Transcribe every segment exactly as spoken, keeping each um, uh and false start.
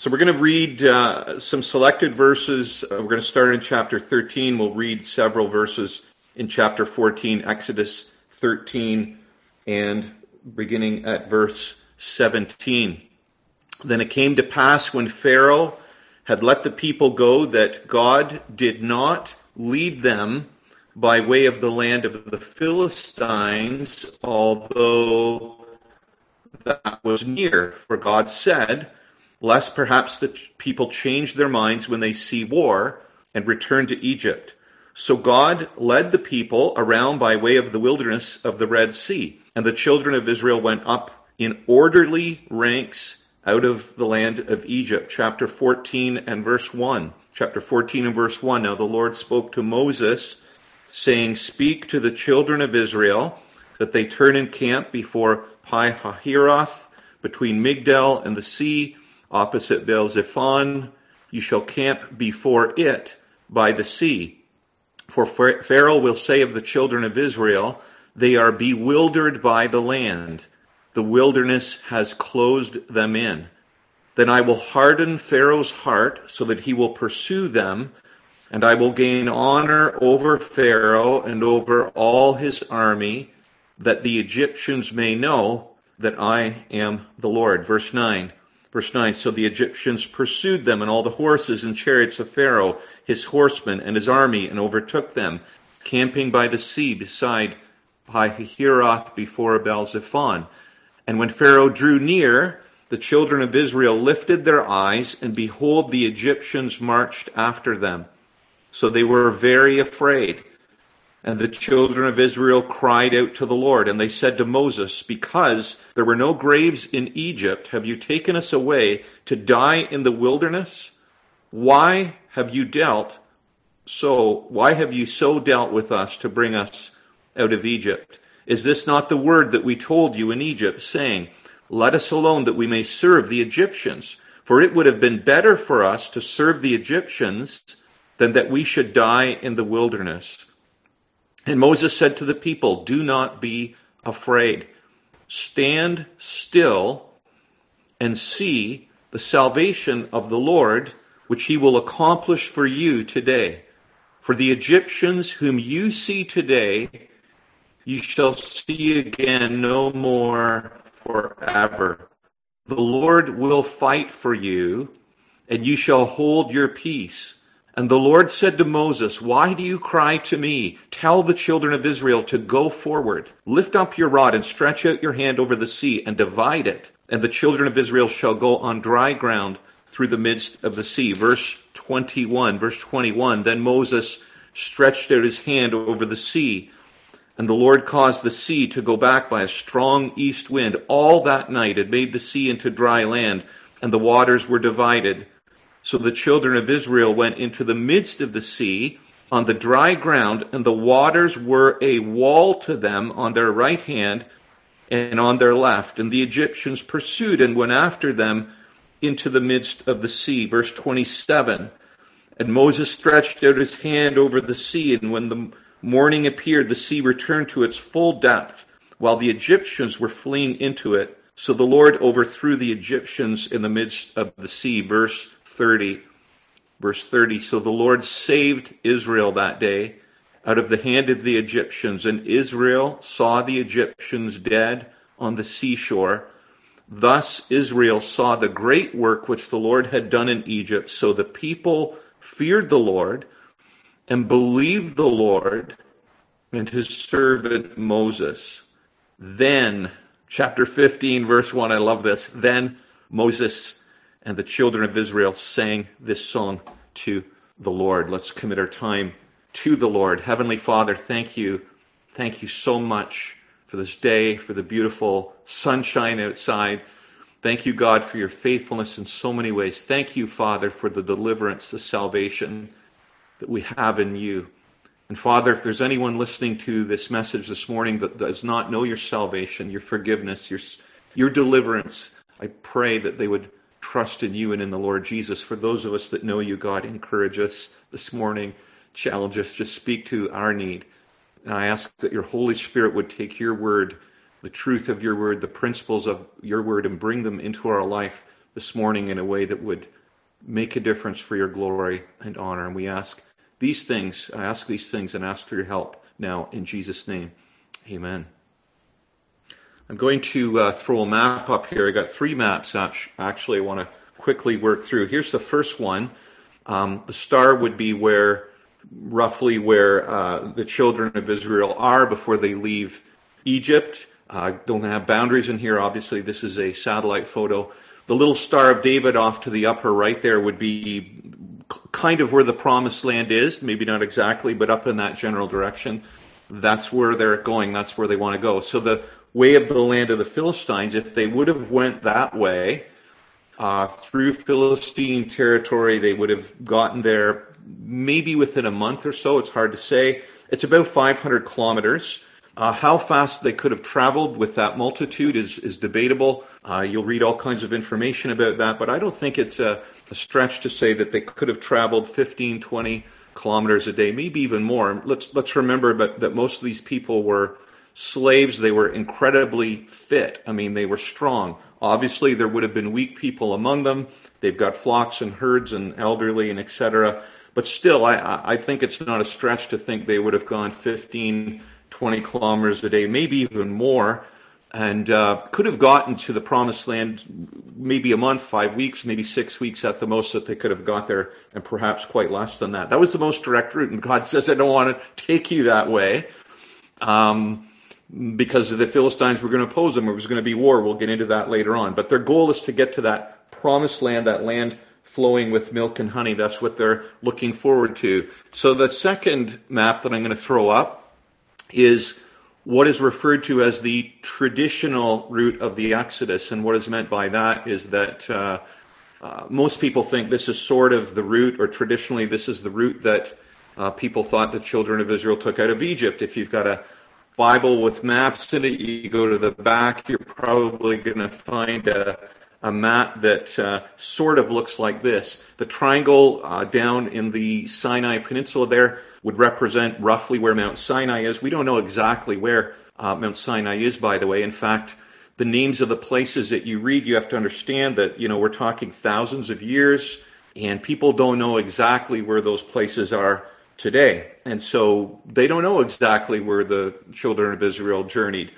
So we're going to read uh, some selected verses. Uh, we're going to start in chapter thirteen. We'll read several verses in chapter fourteen, Exodus thirteen, and beginning at verse seventeen. Then it came to pass when Pharaoh had let the people go that God did not lead them by way of the land of the Philistines, although that was near. For God said, lest perhaps the people change their minds when they see war and return to Egypt. So God led the people around by way of the wilderness of the Red Sea, and the children of Israel went up in orderly ranks out of the land of Egypt. Chapter fourteen and verse one. Chapter fourteen and verse one. Now the Lord spoke to Moses, saying, Speak to the children of Israel, that they turn in camp before Pi-hahiroth, between Migdal and the sea, opposite Baal-zephon. You shall camp before it by the sea. For Pharaoh will say of the children of Israel, They are bewildered by the land. The wilderness has closed them in. Then I will harden Pharaoh's heart so that he will pursue them, and I will gain honor over Pharaoh and over all his army, that the Egyptians may know that I am the Lord. Verse nine. Verse nine, so the Egyptians pursued them and all the horses and chariots of Pharaoh, his horsemen and his army, and overtook them, camping by the sea beside Pi-hahiroth before Baal-zephon. And when Pharaoh drew near, the children of Israel lifted their eyes, and behold, the Egyptians marched after them. So they were very afraid. And the children of Israel cried out to the Lord, and they said to Moses, Because there were no graves in Egypt, have you taken us away to die in the wilderness? Why have you dealt so? Why have you so dealt with us to bring us out of Egypt? Is this not the word that we told you in Egypt, saying, Let us alone that we may serve the Egyptians? For it would have been better for us to serve the Egyptians than that we should die in the wilderness. And Moses said to the people, Do not be afraid. Stand still and see the salvation of the Lord, which he will accomplish for you today. For the Egyptians whom you see today, you shall see again no more forever. The Lord will fight for you, and you shall hold your peace. And the Lord said to Moses, Why do you cry to me? Tell the children of Israel to go forward. Lift up your rod and stretch out your hand over the sea and divide it. And the children of Israel shall go on dry ground through the midst of the sea. Verse twenty-one. Verse twenty-one. Then Moses stretched out his hand over the sea, and the Lord caused the sea to go back by a strong east wind all that night. It made the sea into dry land, and the waters were divided. So the children of Israel went into the midst of the sea on the dry ground, and the waters were a wall to them on their right hand and on their left. And the Egyptians pursued and went after them into the midst of the sea. Verse twenty-seven. And Moses stretched out his hand over the sea, and when the morning appeared, the sea returned to its full depth, while the Egyptians were fleeing into it. So the Lord overthrew the Egyptians in the midst of the sea. Verse thirty. Verse thirty. So the Lord saved Israel that day out of the hand of the Egyptians, and Israel saw the Egyptians dead on the seashore. Thus Israel saw the great work which the Lord had done in Egypt. So the people feared the Lord and believed the Lord and his servant Moses. Then, chapter fifteen, verse one, I love this. Then Moses and the children of Israel sang this song to the Lord. Let's commit our time to the Lord. Heavenly Father, thank you. Thank you so much for this day, for the beautiful sunshine outside. Thank you, God, for your faithfulness in so many ways. Thank you, Father, for the deliverance, the salvation that we have in you. And Father, if there's anyone listening to this message this morning that does not know your salvation, your forgiveness, your, your deliverance, I pray that they would trust in you and in the Lord Jesus. For those of us that know you, God, encourage us this morning, challenge us, just speak to our need. And I ask that your Holy Spirit would take your word, the truth of your word, the principles of your word, and bring them into our life this morning in a way that would make a difference for your glory and honor. And we ask these things, I ask these things and ask for your help now in Jesus' name. Amen. I'm going to uh, throw a map up here. I got three maps actually I want to quickly work through. Here's the first one. Um, the star would be where, roughly where uh, the children of Israel are before they leave Egypt. I uh, don't have boundaries in here. Obviously, this is a satellite photo. The little Star of David off to the upper right there would be kind of where the promised land is. Maybe not exactly, but up in that general direction. That's where they're going. That's where they want to go. So the way of the land of the Philistines, if they would have went that way, uh, through Philistine territory, they would have gotten there maybe within a month or so. It's hard to say. It's about five hundred kilometers. Uh, how fast they could have traveled with that multitude is, is debatable. Uh, you'll read all kinds of information about that, but I don't think it's a, a stretch to say that they could have traveled fifteen, twenty kilometers a day, maybe even more. Let's let's remember that, that most of these people were slaves. They were incredibly fit. I mean, they were strong. Obviously, there would have been weak people among them. They've got flocks and herds and elderly and et cetera. But still, I, I think it's not a stretch to think they would have gone fifteen, twenty kilometers a day, maybe even more, and uh, could have gotten to the promised land maybe a month, five weeks, maybe six weeks at the most that they could have got there, and perhaps quite less than that. That was the most direct route, and God says, I don't want to take you that way. Um, because the Philistines were going to oppose them. It was going to be war. We'll get into that later on. But their goal is to get to that promised land, that land flowing with milk and honey. That's what they're looking forward to. So the second map that I'm going to throw up is what is referred to as the traditional route of the Exodus. And what is meant by that is that uh, uh, most people think this is sort of the route, or traditionally this is the route that uh, people thought the children of Israel took out of Egypt. If you've got a Bible with maps in it, you go to the back, you're probably going to find a, a map that uh, sort of looks like this. The triangle uh, down in the Sinai Peninsula there would represent roughly where Mount Sinai is. We don't know exactly where uh, Mount Sinai is, by the way. In fact, the names of the places that you read, you have to understand that, you know, we're talking thousands of years, and people don't know exactly where those places are today. And so they don't know exactly where the children of Israel journeyed.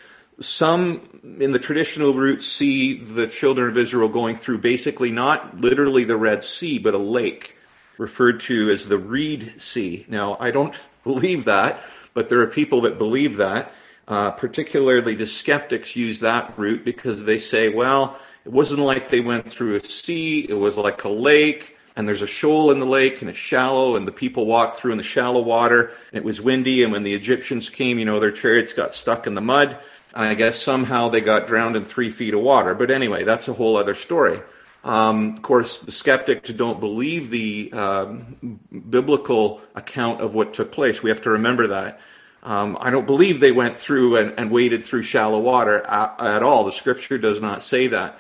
Some in the traditional route see the children of Israel going through basically not literally the Red Sea, but a lake referred to as the Reed Sea. Now, I don't believe that, but there are people that believe that. Uh, particularly the skeptics use that route because they say, well, it wasn't like they went through a sea, it was like a lake. And there's a shoal in the lake, and it's shallow, and the people walked through in the shallow water, and it was windy, and when the Egyptians came, you know, their chariots got stuck in the mud, and I guess somehow they got drowned in three feet of water. But anyway, that's a whole other story. Um, of course, the skeptics don't believe the um, biblical account of what took place. We have to remember that. Um, I don't believe they went through and, and waded through shallow water at, at all. The scripture does not say that.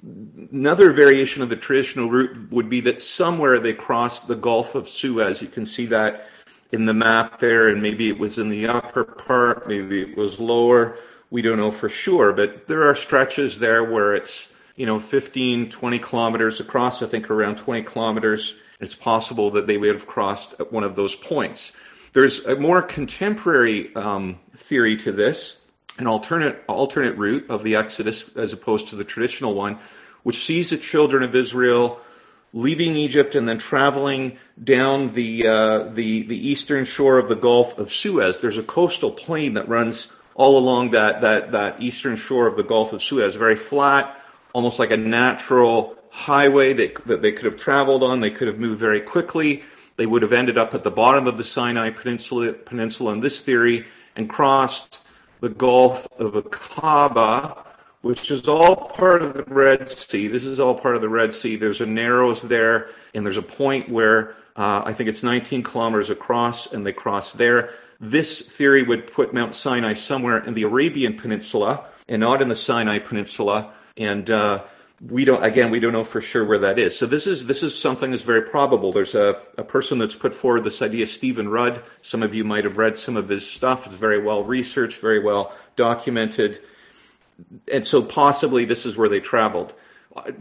Another variation of the traditional route would be that somewhere they crossed the Gulf of Suez. You can see that in the map there, and maybe it was in the upper part, maybe it was lower. We don't know for sure, but there are stretches there where it's, you know, fifteen, twenty kilometers across, I think around twenty kilometers. It's possible that they would have crossed at one of those points. There's a more contemporary um, theory to this, an alternate alternate route of the Exodus as opposed to the traditional one, which sees the children of Israel leaving Egypt and then traveling down the uh, the the eastern shore of the Gulf of Suez. There's a coastal plain that runs all along that that that eastern shore of the Gulf of Suez, very flat, almost like a natural highway that, that they could have traveled on. They could have moved very quickly. They would have ended up at the bottom of the Sinai Peninsula, Peninsula in this theory and crossed the Gulf of Aqaba, which is all part of the Red Sea. This is all part of the Red Sea. There's a narrows there, and there's a point where uh, I think it's nineteen kilometers across, and they cross there. This theory would put Mount Sinai somewhere in the Arabian Peninsula and not in the Sinai Peninsula. And uh, we don't, again, we don't know for sure where that is. So this is this is something that's very probable. There's a, a person that's put forward this idea, Stephen Rudd. Some of you might have read some of his stuff. It's very well researched, very well documented. And so possibly this is where they traveled.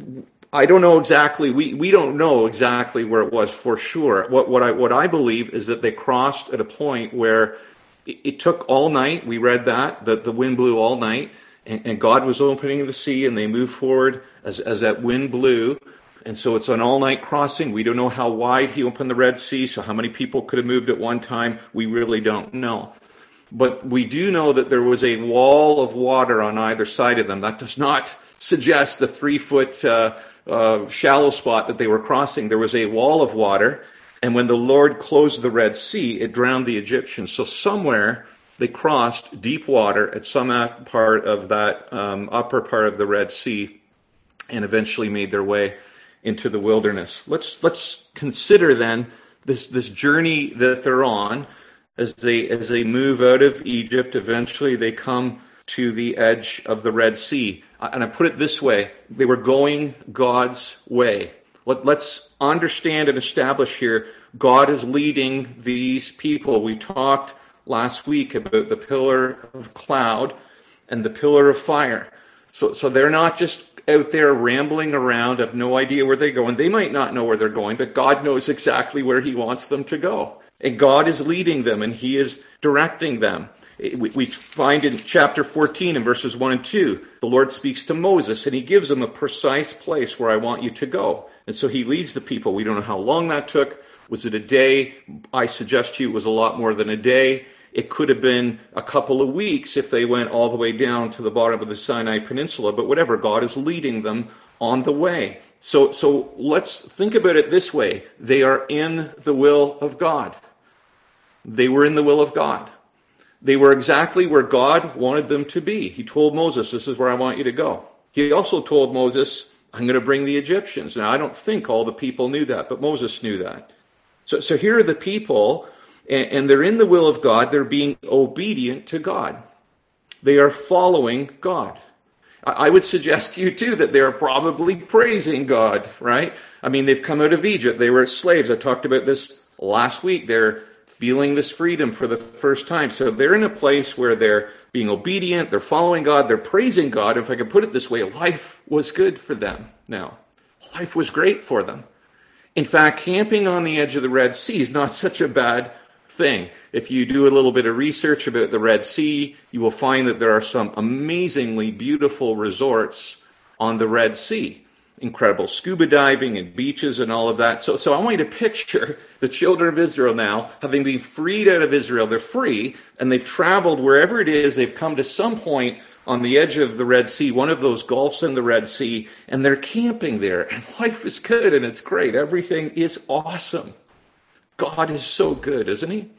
I don't know exactly. We we don't know exactly where it was for sure. What what I what I believe is that they crossed at a point where it, it took all night. We read that that the wind blew all night, and, and God was opening the sea, and they moved forward as as that wind blew. And so it's an all-night crossing. We don't know how wide he opened the Red Sea, so how many people could have moved at one time, we really don't know. But we do know that there was a wall of water on either side of them. That does not suggest the three-foot uh, uh, shallow spot that they were crossing. There was a wall of water, and when the Lord closed the Red Sea, it drowned the Egyptians. So somewhere they crossed deep water at some part of that um, upper part of the Red Sea and eventually made their way into the wilderness. Let's let's consider then this this journey that they're on as they as they move out of Egypt. Eventually, they come to the edge of the Red Sea, and I put it this way: they were going God's way. Let, let's understand and establish here: God is leading these people. We talked last week about the pillar of cloud and the pillar of fire. So so they're not just out there rambling around, have no idea where they're going. They might not know where they're going, but God knows exactly where he wants them to go. And God is leading them, and he is directing them. We find in chapter fourteen, in verses one and two, the Lord speaks to Moses, and he gives him a precise place where I want you to go. And so he leads the people. We don't know how long that took. Was it a day? I suggest to you it was a lot more than a day. It could have been a couple of weeks if they went all the way down to the bottom of the Sinai Peninsula, but whatever, God is leading them on the way. So, so let's think about it this way. They are in the will of God. They were in the will of God. They were exactly where God wanted them to be. He told Moses, this is where I want you to go. He also told Moses, I'm going to bring the Egyptians. Now, I don't think all the people knew that, but Moses knew that. So, so here are the people, and they're in the will of God. They're being obedient to God. They are following God. I would suggest to you, too, that they're probably praising God, right? I mean, they've come out of Egypt. They were slaves. I talked about this last week. They're feeling this freedom for the first time. So they're in a place where they're being obedient. They're following God. They're praising God. If I could put it this way, life was good for them now. Life was great for them. In fact, camping on the edge of the Red Sea is not such a bad thing. If you do a little bit of research about the Red Sea, you will find that there are some amazingly beautiful resorts on the Red Sea. Incredible scuba diving and beaches and all of that. So, so I want you to picture the children of Israel now, having been freed out of Israel. They're free, and they've traveled wherever it is. They've come to some point on the edge of the Red Sea, one of those gulfs in the Red Sea, and they're camping there. And life is good, and it's great. Everything is awesome. God is so good, isn't he?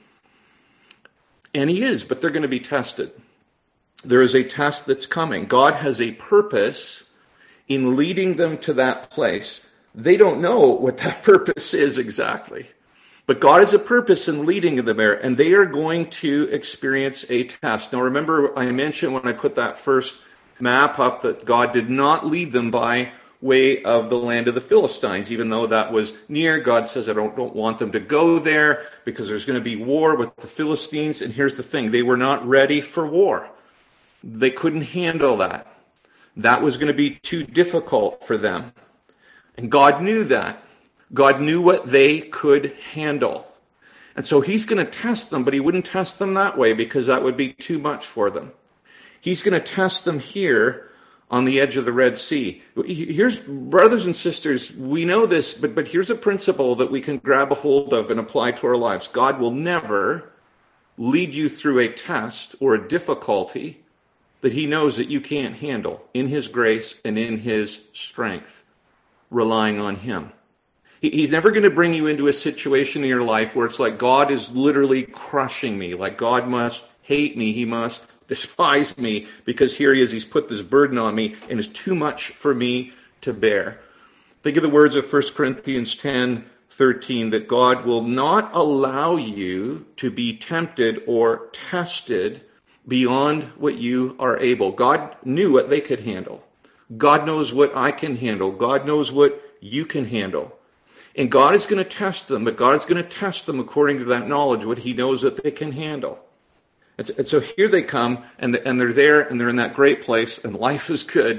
And he is, but they're going to be tested. There is a test that's coming. God has a purpose in leading them to that place. They don't know what that purpose is exactly. But God has a purpose in leading them there, and they are going to experience a test. Now remember, I mentioned when I put that first map up that God did not lead them by way of the land of the Philistines, even though that was near. God says, I don't, don't want them to go there because there's going to be war with the Philistines. And here's the thing, they were not ready for war. They couldn't handle that. That was going to be too difficult for them. And God knew that. God knew what they could handle. And so he's going to test them, but he wouldn't test them that way because that would be too much for them. He's going to test them here on the edge of the Red Sea. Here's, brothers and sisters, we know this, but, but here's a principle that we can grab a hold of and apply to our lives. God will never lead you through a test or a difficulty that he knows that you can't handle in his grace and in his strength, relying on him. He's never going to bring you into a situation in your life where it's like God is literally crushing me, like God must hate me, he must despise me because here he is, he's put this burden on me and it's too much for me to bear. Think of the words of First Corinthians ten thirteen, that God will not allow you to be tempted or tested beyond what you are able. God knew what they could handle. God knows what I can handle. God knows what you can handle. And God is going to test them, but God is going to test them according to that knowledge, what he knows that they can handle. And so here they come, and they're there, and they're in that great place, and life is good.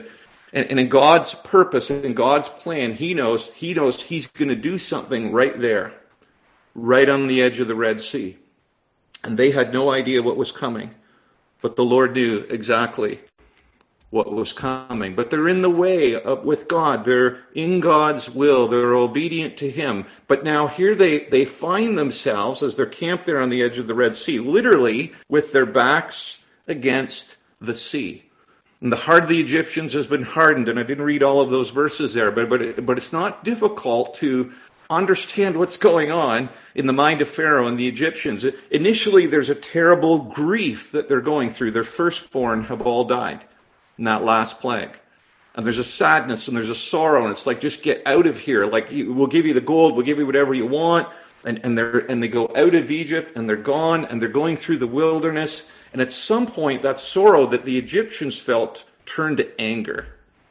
And, and in God's purpose, in God's plan, he knows, he knows he's going to do something right there, right on the edge of the Red Sea. And they had no idea what was coming, but the Lord knew exactly what was coming. But they're in the way of, with God. They're in God's will. They're obedient to him. But now here they, they find themselves, as they're camped there on the edge of the Red Sea, literally with their backs against the sea. And the heart of the Egyptians has been hardened, and I didn't read all of those verses there, but but, it, but it's not difficult to understand what's going on in the mind of Pharaoh and the Egyptians. Initially, there's a terrible grief that they're going through. Their firstborn have all died in that last plague. And there's a sadness and there's a sorrow, and it's like, just get out of here. Like, we'll give you the gold, we'll give you whatever you want. And, and, they're, and they go out of Egypt, and they're gone, and they're going through the wilderness. And at some point, that sorrow that the Egyptians felt turned to anger.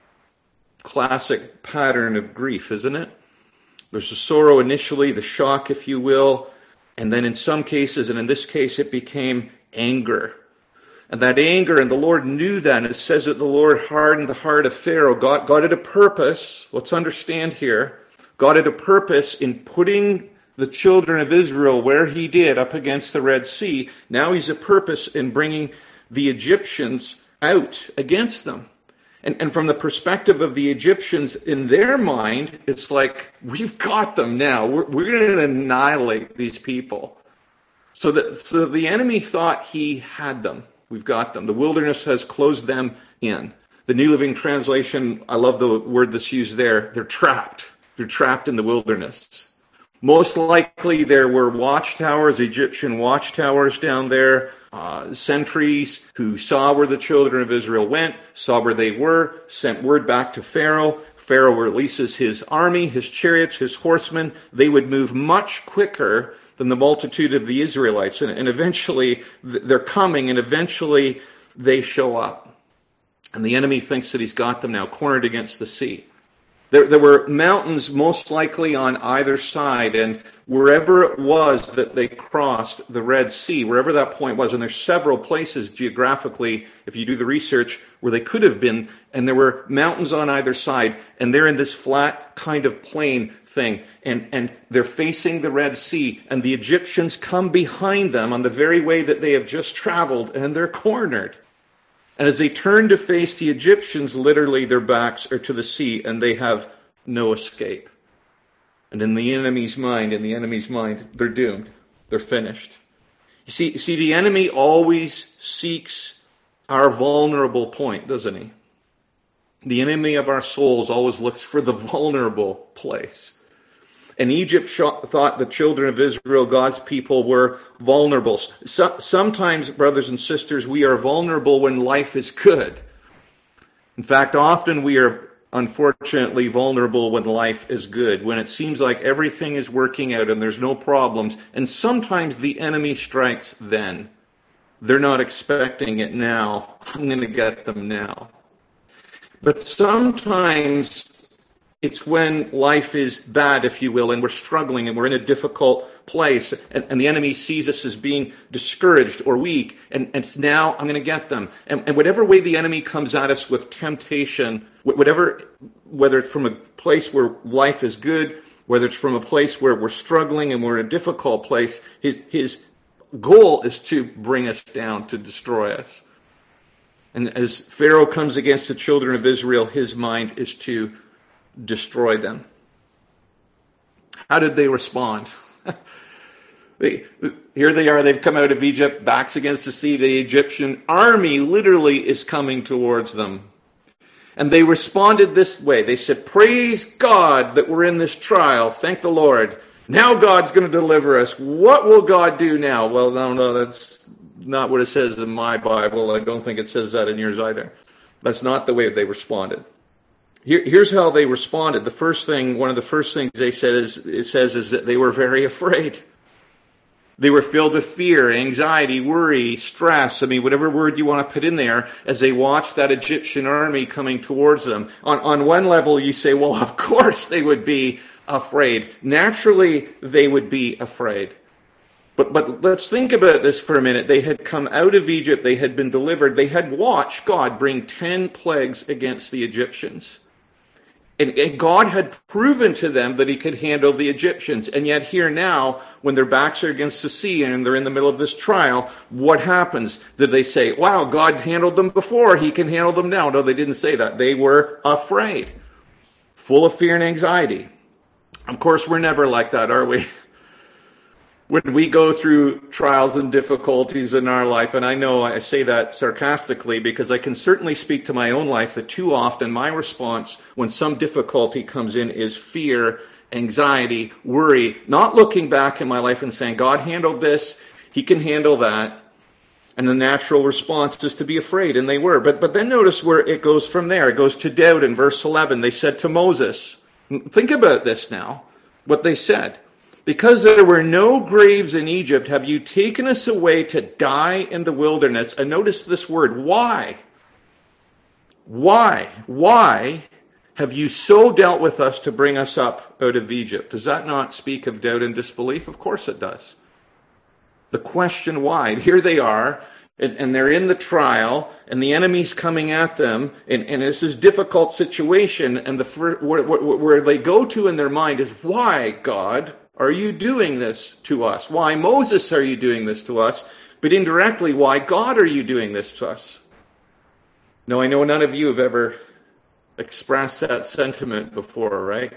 Classic pattern of grief, isn't it? There's the sorrow initially, the shock, if you will, and then in some cases, and in this case, it became anger. And that anger, and the Lord knew that, and it says that the Lord hardened the heart of Pharaoh. God, God had a purpose, let's understand here, God had a purpose in putting the children of Israel where he did, up against the Red Sea. Now he's a purpose in bringing the Egyptians out against them. And, and from the perspective of the Egyptians, in their mind, it's like, we've got them now. We're, we're going to annihilate these people. So, that, so the enemy thought he had them. We've got them. The wilderness has closed them in. The New Living Translation, I love the word that's used there, they're trapped. They're trapped in the wilderness. Most likely there were watchtowers, Egyptian watchtowers down there, uh, sentries who saw where the children of Israel went, saw where they were, sent word back to Pharaoh. Pharaoh releases his army, his chariots, his horsemen. They would move much quicker than the multitude of the Israelites. And, and eventually they're coming, and eventually they show up. And the enemy thinks that he's got them now, cornered against the sea. There, there were mountains most likely on either side, and wherever it was that they crossed the Red Sea, wherever that point was, and there's several places geographically, if you do the research, where they could have been, and there were mountains on either side, and they're in this flat kind of plain thing, and, and they're facing the Red Sea, and the Egyptians come behind them on the very way that they have just traveled, and they're cornered. And as they turn to face the Egyptians, literally their backs are to the sea, and they have no escape. And in the enemy's mind, in the enemy's mind, they're doomed. They're finished. You see, see, the enemy always seeks our vulnerable point, doesn't he? The enemy of our souls always looks for the vulnerable place. And Egypt thought the children of Israel, God's people, were vulnerable. So, sometimes, brothers and sisters, we are vulnerable when life is good. In fact, often we are, unfortunately, vulnerable when life is good, when it seems like everything is working out and there's no problems. And sometimes the enemy strikes then. They're not expecting it now. I'm going to get them now. But sometimes it's when life is bad, if you will, and we're struggling and we're in a difficult place, and, and the enemy sees us as being discouraged or weak, and, and it's now I'm going to get them. And, and whatever way the enemy comes at us with temptation, whatever, whether it's from a place where life is good, whether it's from a place where we're struggling and we're in a difficult place, his, his goal is to bring us down, to destroy us. And as Pharaoh comes against the children of Israel, his mind is to destroy them. How did they respond? they, here they are, they've come out of Egypt, backs against the sea. The Egyptian army literally is coming towards them. And they responded this way. They said, praise God that we're in this trial. Thank the Lord. Now God's going to deliver us. What will God do now? Well, no, no, that's not what it says in my Bible. I don't think it says that in yours either. That's not the way they responded. Here, here's how they responded. The first thing, one of the first things they said is, it says is that they were very afraid. They were filled with fear, anxiety, worry, stress. I mean, whatever word you want to put in there, as they watched that Egyptian army coming towards them. On, on one level, you say, well, of course they would be afraid. Naturally, they would be afraid. But but let's think about this for a minute. They had come out of Egypt. They had been delivered. They had watched God bring ten plagues against the Egyptians. And, and God had proven to them that he could handle the Egyptians. And yet here now, when their backs are against the sea and they're in the middle of this trial, what happens? Did they say, wow, God handled them before, he can handle them now? No, they didn't say that. They were afraid, full of fear and anxiety. Of course, we're never like that, are we? When we go through trials and difficulties in our life, and I know I say that sarcastically because I can certainly speak to my own life that too often my response when some difficulty comes in is fear, anxiety, worry, not looking back in my life and saying, God handled this, he can handle that. And the natural response is to be afraid, and they were. But, but then notice where it goes from there. It goes to doubt in verse eleven. They said to Moses, think about this now, what they said. Because there were no graves in Egypt, have you taken us away to die in the wilderness? And notice this word, why? Why? Why have you so dealt with us to bring us up out of Egypt? Does that not speak of doubt and disbelief? Of course it does. The question why? Here they are, and, and they're in the trial, and the enemy's coming at them, and, and it's this difficult situation, and the where, where, where they go to in their mind is, why, God? Are you doing this to us? Why, Moses, are you doing this to us? But indirectly, why, God, are you doing this to us? Now, I know none of you have ever expressed that sentiment before, right?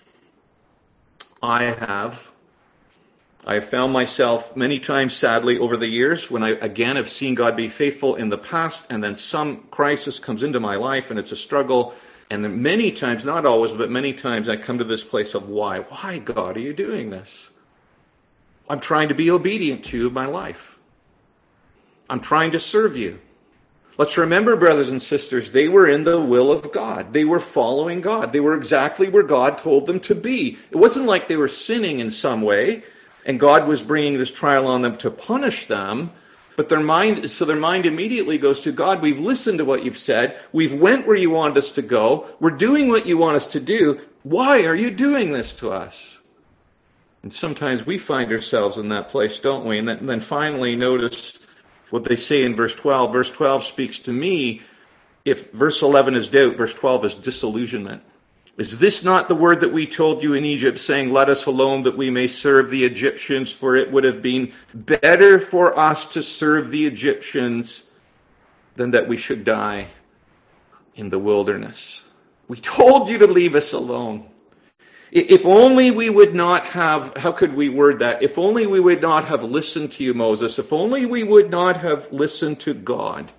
I have. I have found myself many times, sadly, over the years, when I, again, have seen God be faithful in the past, and then some crisis comes into my life, and it's a struggle. And then many times, not always, but many times I come to this place of why? Why, God, are you doing this? I'm trying to be obedient to you in my life. I'm trying to serve you. Let's remember, brothers and sisters, they were in the will of God. They were following God. They were exactly where God told them to be. It wasn't like they were sinning in some way, and God was bringing this trial on them to punish them. But their mind, so their mind immediately goes to, God, we've listened to what you've said. We've went where you want us to go. We're doing what you want us to do. Why are you doing this to us? And sometimes we find ourselves in that place, don't we? And then, and then finally, notice what they say in verse twelve. Verse twelve speaks to me. If verse eleven is doubt, verse twelve is disillusionment. Is this not the word that we told you in Egypt, saying, let us alone that we may serve the Egyptians? For it would have been better for us to serve the Egyptians than that we should die in the wilderness. We told you to leave us alone. If only we would not have, how could we word that? If only we would not have listened to you, Moses. If only we would not have listened to God.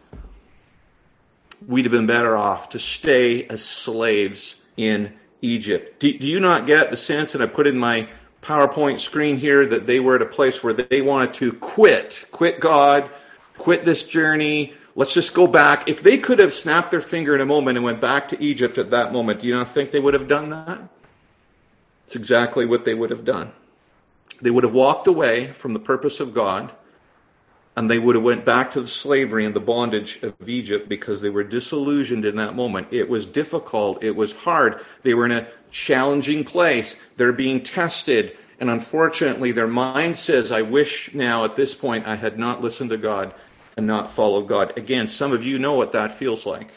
We'd have been better off to stay as slaves in Egypt. Do, do you not get the sense, and I put in my PowerPoint screen here, that they were at a place where they wanted to quit, quit God, quit this journey, let's just go back. If they could have snapped their finger in a moment and went back to Egypt at that moment, do you not think they would have done that? It's exactly what they would have done. They would have walked away from the purpose of God, and they would have went back to the slavery and the bondage of Egypt because they were disillusioned in that moment. It was difficult. It was hard. They were in a challenging place. They're being tested. And unfortunately, their mind says, I wish now at this point I had not listened to God and not followed God. Again, some of you know what that feels like.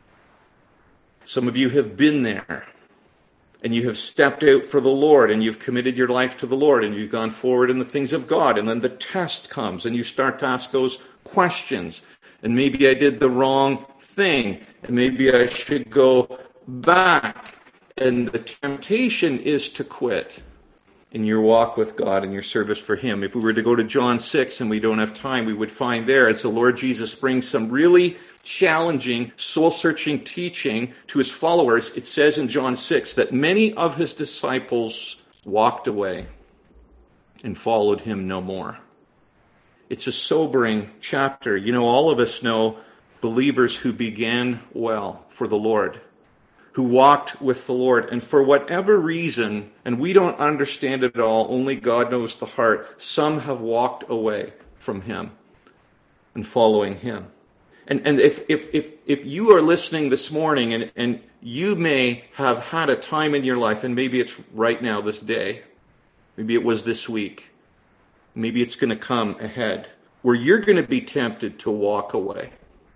Some of you have been there. And you have stepped out for the Lord, and you've committed your life to the Lord, and you've gone forward in the things of God. And then the test comes, and you start to ask those questions. And maybe I did the wrong thing, and maybe I should go back. And the temptation is to quit in your walk with God and your service for Him. If we were to go to John six, and we don't have time, we would find there, as the Lord Jesus brings some really challenging, soul-searching teaching to His followers, it says in John six that many of His disciples walked away and followed Him no more. It's a sobering chapter. You know, all of us know believers who began well for the Lord, who walked with the Lord, and for whatever reason, and we don't understand it all, only God knows the heart, some have walked away from Him and following Him. And, and if, if, if, if you are listening this morning, and, and you may have had a time in your life, and maybe it's right now, this day, maybe it was this week, maybe it's going to come ahead, where you're going to be tempted to walk away.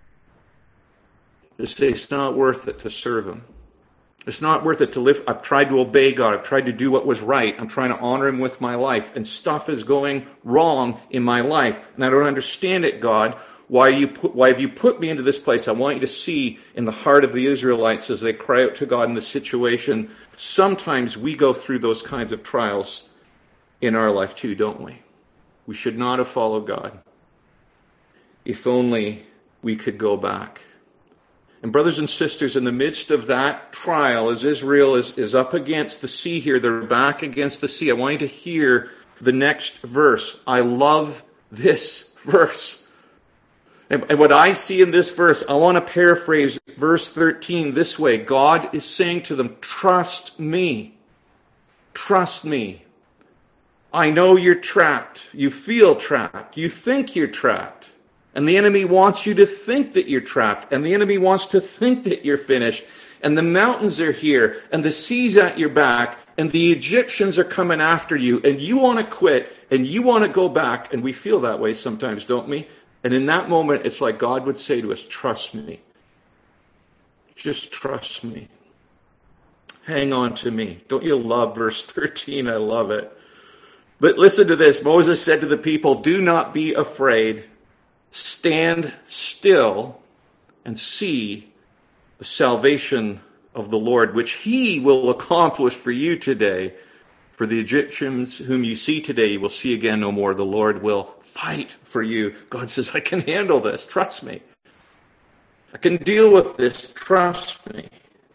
To say it's not worth it to serve him. It's not worth it to live. I've tried to obey God. I've tried to do what was right. I'm trying to honor him with my life. And stuff is going wrong in my life. And I don't understand it, God. Why, you put, why have you put me into this place? I want you to see in the heart of the Israelites as they cry out to God in this situation. Sometimes we go through those kinds of trials in our life too, don't we? We should not have followed God. If only we could go back. And brothers and sisters, in the midst of that trial, as Israel is, is up against the sea here, they're back against the sea. I want you to hear the next verse. I love this verse. And, and what I see in this verse, I want to paraphrase verse thirteen this way. God is saying to them, trust me. Trust me. I know you're trapped. You feel trapped. You think you're trapped. And the enemy wants you to think that you're trapped. And the enemy wants to think that you're finished. And the mountains are here. And the sea's at your back. And the Egyptians are coming after you. And you want to quit. And you want to go back. And we feel that way sometimes, don't we? And in that moment, it's like God would say to us, trust me. Just trust me. Hang on to me. Don't you love verse thirteen? I love it. But listen to this. Moses said to the people, do not be afraid. Stand still and see the salvation of the Lord, which he will accomplish for you today. For the Egyptians whom you see today, you will see again no more. The Lord will fight for you. God says, I can handle this. Trust me. I can deal with this. Trust me.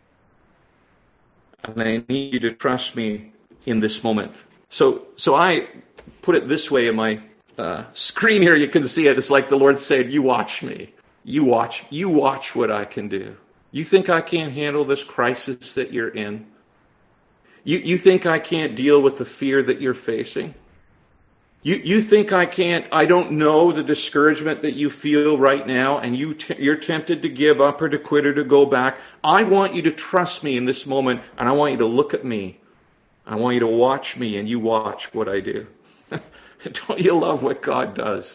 And I need you to trust me in this moment. So, so I put it this way in my Uh, screen here, you can see it. It's like the Lord said, you watch me. You watch. You watch what I can do. You think I can't handle this crisis that you're in? You, you think I can't deal with the fear that you're facing? You, you think I can't, I don't know the discouragement that you feel right now, and you t- you're tempted to give up or to quit or to go back. I want you to trust me in this moment, and I want you to look at me. I want you to watch me, and you watch what I do. Don't you love what God does?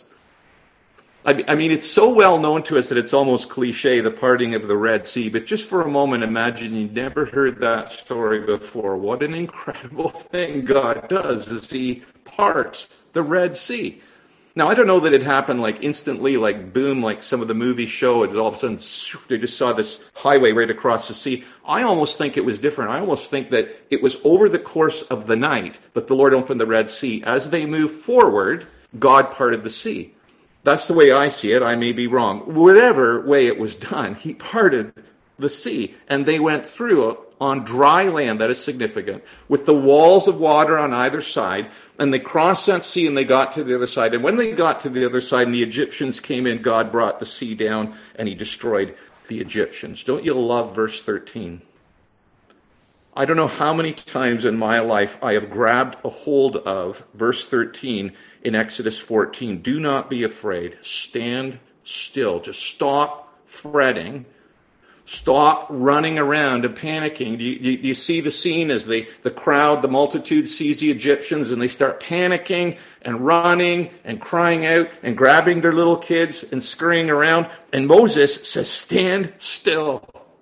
I mean, it's so well known to us that it's almost cliche, the parting of the Red Sea. But just for a moment, imagine you never heard that story before. What an incredible thing God does as he parts the Red Sea. Now, I don't know that it happened like instantly, like boom, like some of the movies show. And all of a sudden, they just saw this highway right across the sea. I almost think it was different. I almost think that it was over the course of the night that the Lord opened the Red Sea. As they moved forward, God parted the sea. That's the way I see it. I may be wrong. Whatever way it was done, he parted the sea. And they went through on dry land, that is significant, with the walls of water on either side. And they crossed that sea and they got to the other side. And when they got to the other side and the Egyptians came in, God brought the sea down and he destroyed the Egyptians. Don't you love verse thirteen? I don't know how many times in my life I have grabbed a hold of verse thirteen in Exodus fourteen. Do not be afraid. Stand still. Just stop fretting. Stop running around and panicking. Do you, do you, do you see the scene as the, the crowd, the multitude sees the Egyptians and they start panicking and running and crying out and grabbing their little kids and scurrying around. And Moses says, stand still.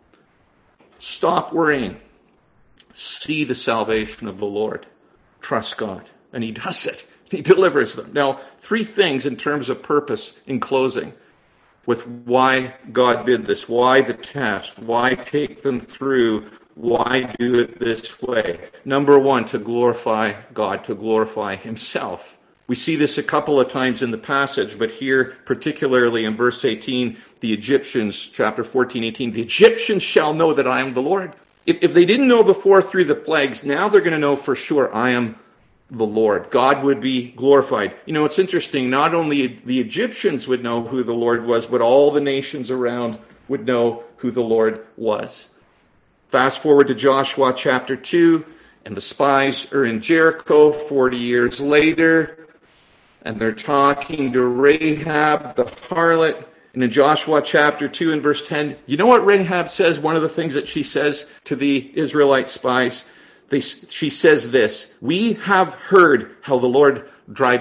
Stop worrying. See the salvation of the Lord. Trust God. And he does it. He delivers them. Now, three things in terms of purpose in closing with why God did this, why the test, why take them through, why do it this way. Number one, to glorify God, to glorify himself. We see this a couple of times in the passage, but here, particularly in verse eighteen, the Egyptians, chapter fourteen, eighteen, the Egyptians shall know that I am the Lord. If, if they didn't know before through the plagues, now they're going to know for sure I am the Lord. God would be glorified. You know, it's interesting. Not only the Egyptians would know who the Lord was, but all the nations around would know who the Lord was. Fast forward to Joshua chapter two, and the spies are in Jericho forty years later, and they're talking to Rahab, the harlot. And in Joshua chapter two and verse ten, you know what Rahab says? One of the things that she says to the Israelite spies, They, she says this, we have heard how the Lord dried up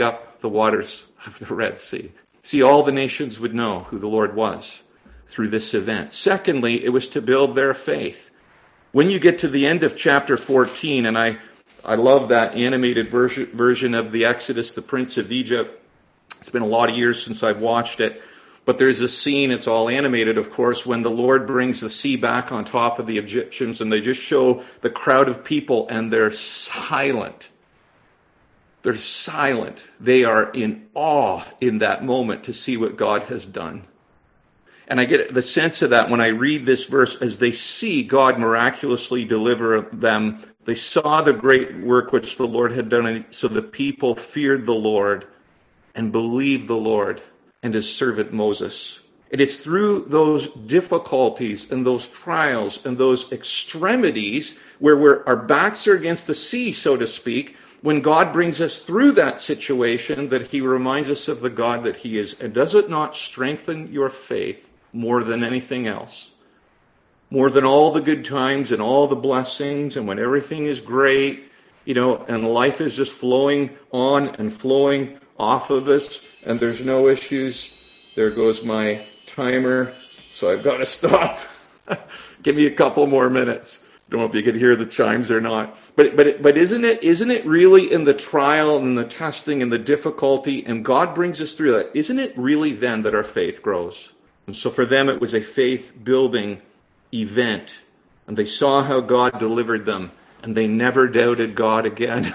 the waters of the Red Sea. See, all the nations would know who the Lord was through this event. Secondly, it was to build their faith. When you get to the end of chapter fourteen, and I, I love that animated version, version of the Exodus, the Prince of Egypt. It's been a lot of years since I've watched it. But there's a scene, it's all animated, of course, when the Lord brings the sea back on top of the Egyptians, and they just show the crowd of people, and they're silent. They're silent. They are in awe in that moment to see what God has done. And I get the sense of that when I read this verse, as they see God miraculously deliver them. They saw the great work which the Lord had done, and so the people feared the Lord and believed the Lord and his servant Moses. It is through those difficulties and those trials and those extremities where we're, our backs are against the sea, so to speak, when God brings us through that situation, that he reminds us of the God that he is. And does it not strengthen your faith more than anything else? More than all the good times and all the blessings, and when everything is great, you know, and life is just flowing on and flowing off of us, and there's no issues. There goes my timer, so I've got to stop. Give me a couple more minutes. Don't know if you could hear the chimes or not. But but but isn't it isn't it really in the trial and the testing and the difficulty, and God brings us through that? Isn't it really then that our faith grows? And so for them, it was a faith-building event, and they saw how God delivered them, and they never doubted God again.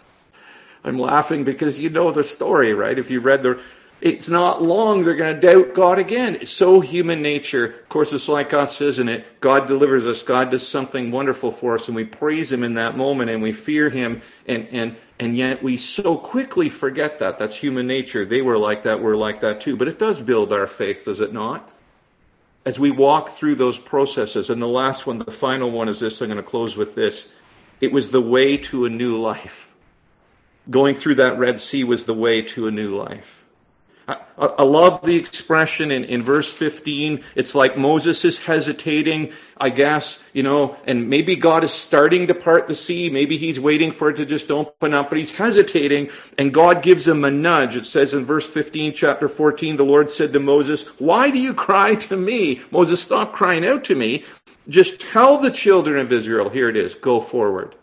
I'm laughing because you know the story, right? If you read the, it's not long they're going to doubt God again. It's so human nature. Of course, it's like us, isn't it? God delivers us. God does something wonderful for us, and we praise him in that moment, and we fear him, and and and yet we so quickly forget that. That's human nature. They were like that. We're like that too. But it does build our faith, does it not? As we walk through those processes. And the last one, the final one is this. I'm going to close with this. It was the way to a new life. Going through that Red Sea was the way to a new life. I, I love the expression in, in verse fifteen. It's like Moses is hesitating, I guess, you know, and maybe God is starting to part the sea. Maybe he's waiting for it to just open up, but he's hesitating, and God gives him a nudge. It says in verse fifteen, chapter fourteen, the Lord said to Moses, "Why do you cry to me?" Moses, stop crying out to me. Just tell the children of Israel, here it is, go forward.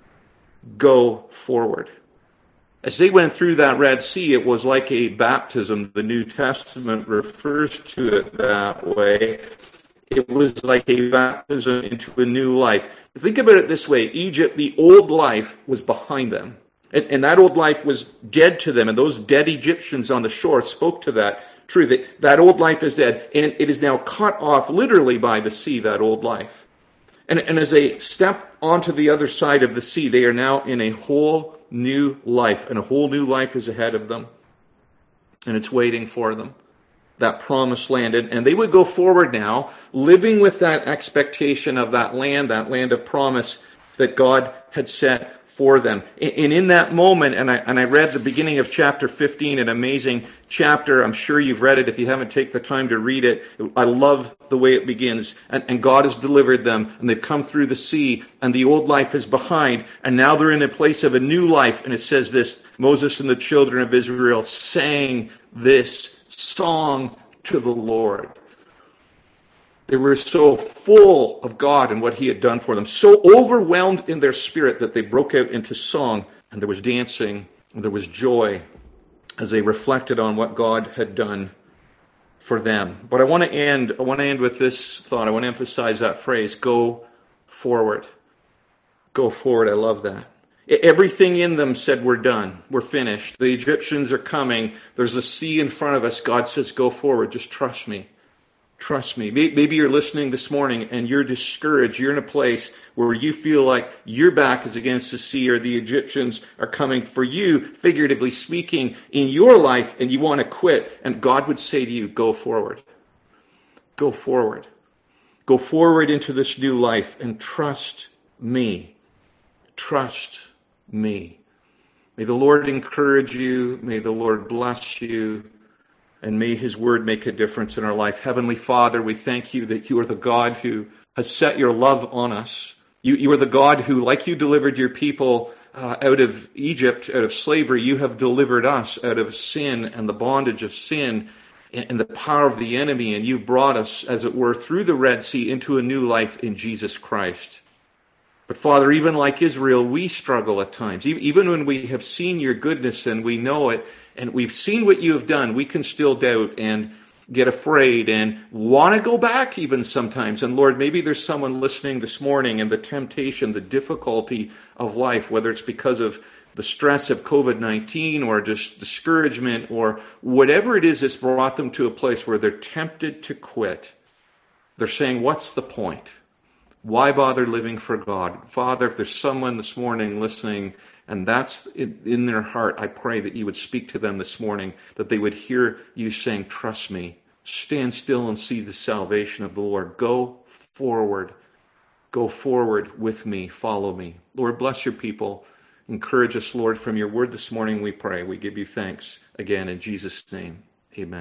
Go forward. As they went through that Red Sea, it was like a baptism. The New Testament refers to it that way. It was like a baptism into a new life. Think about it this way. Egypt, the old life was behind them. And, and that old life was dead to them. And those dead Egyptians on the shore spoke to that truth. That, that old life is dead. And it is now cut off literally by the sea, that old life. And, and as they step onto the other side of the sea, they are now in a whole new life, and a whole new life is ahead of them, and it's waiting for them, that promised land. And, and they would go forward now, living with that expectation of that land, that land of promise that God had set for them. And in that moment, and I and I read the beginning of chapter fifteen, an amazing chapter. I'm sure you've read it. If you haven't taken the time to read it, I love the way it begins. And, and God has delivered them, and they've come through the sea, and the old life is behind, and now they're in a place of a new life. And it says this, Moses and the children of Israel sang this song to the Lord. They were so full of God and what he had done for them, so overwhelmed in their spirit that they broke out into song, and there was dancing, and there was joy as they reflected on what God had done for them. But I want to end, I want to end with this thought. I want to emphasize that phrase, go forward. Go forward. I love that. Everything in them said, we're done. We're finished. The Egyptians are coming. There's a sea in front of us. God says, go forward. Just trust me. Trust me. Maybe you're listening this morning and you're discouraged. You're in a place where you feel like your back is against the sea, or the Egyptians are coming for you, figuratively speaking, in your life, and you want to quit. And God would say to you, go forward. Go forward. Go forward into this new life and trust me. Trust me. May the Lord encourage you. May the Lord bless you. And may his word make a difference in our life. Heavenly Father, we thank you that you are the God who has set your love on us. You, you are the God who, like you delivered your people uh, out of Egypt, out of slavery. You have delivered us out of sin and the bondage of sin and, and the power of the enemy. And you've brought us, as it were, through the Red Sea into a new life in Jesus Christ. But Father, even like Israel, we struggle at times. Even when we have seen your goodness and we know it, and we've seen what you have done, we can still doubt and get afraid and want to go back even sometimes. And Lord, maybe there's someone listening this morning, and the temptation, the difficulty of life, whether it's because of the stress of covid nineteen or just discouragement or whatever it is that's brought them to a place where they're tempted to quit. They're saying, what's the point? Why bother living for God? Father, if there's someone this morning listening and that's in their heart, I pray that you would speak to them this morning, that they would hear you saying, trust me, stand still and see the salvation of the Lord. Go forward. Go forward with me. Follow me. Lord, bless your people. Encourage us, Lord, from your word this morning, we pray. We give you thanks again in Jesus' name. Amen.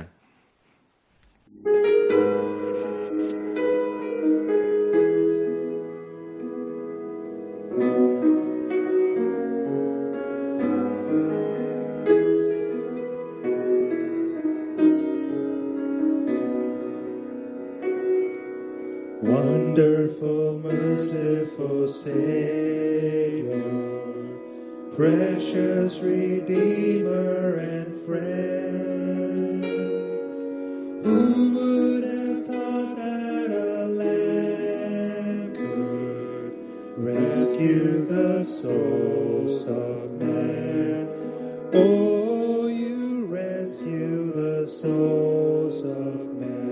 Wonderful, merciful Savior, precious Redeemer and friend, who would have thought that a lamb could rescue the souls of men? Oh, you rescue the souls of men.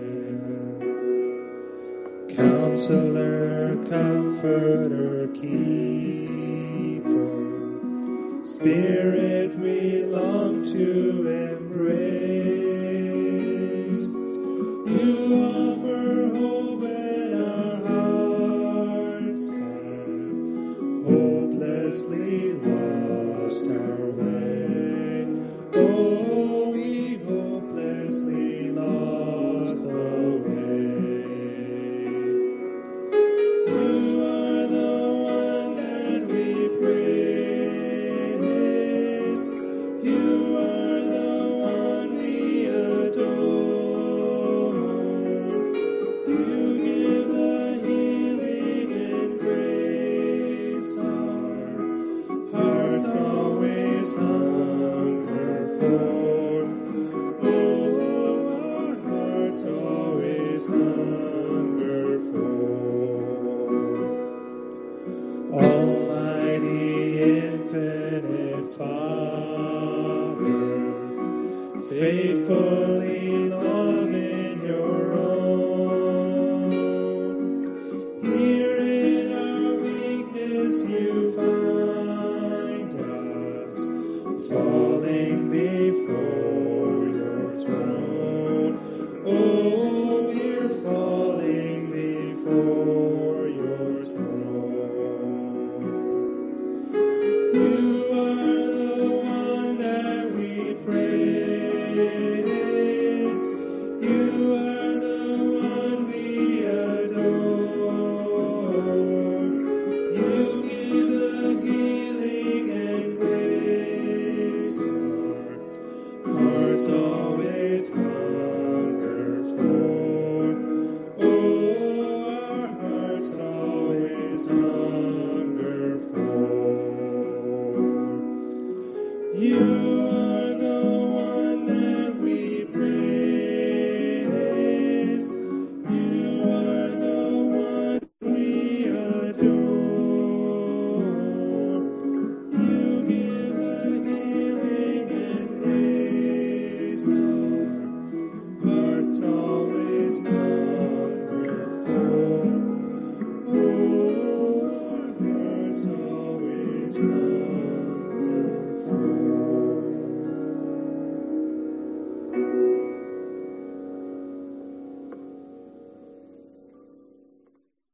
Counselor, Comforter, Keeper, Spirit we long to embrace. You offer hope when our hearts have hopelessly lost our way. Oh, we hopelessly lost the way. Faithfully loving your own. Here in our weakness you find us, falling before your throne. Oh, we're falling before your throne. You are the one that we praise. You are the one we adore. You give the healing and grace our hearts always hunger for. Oh, our hearts always hunger for. You are the one that we praise. You are the one we adore. You give the healing and grace our hearts always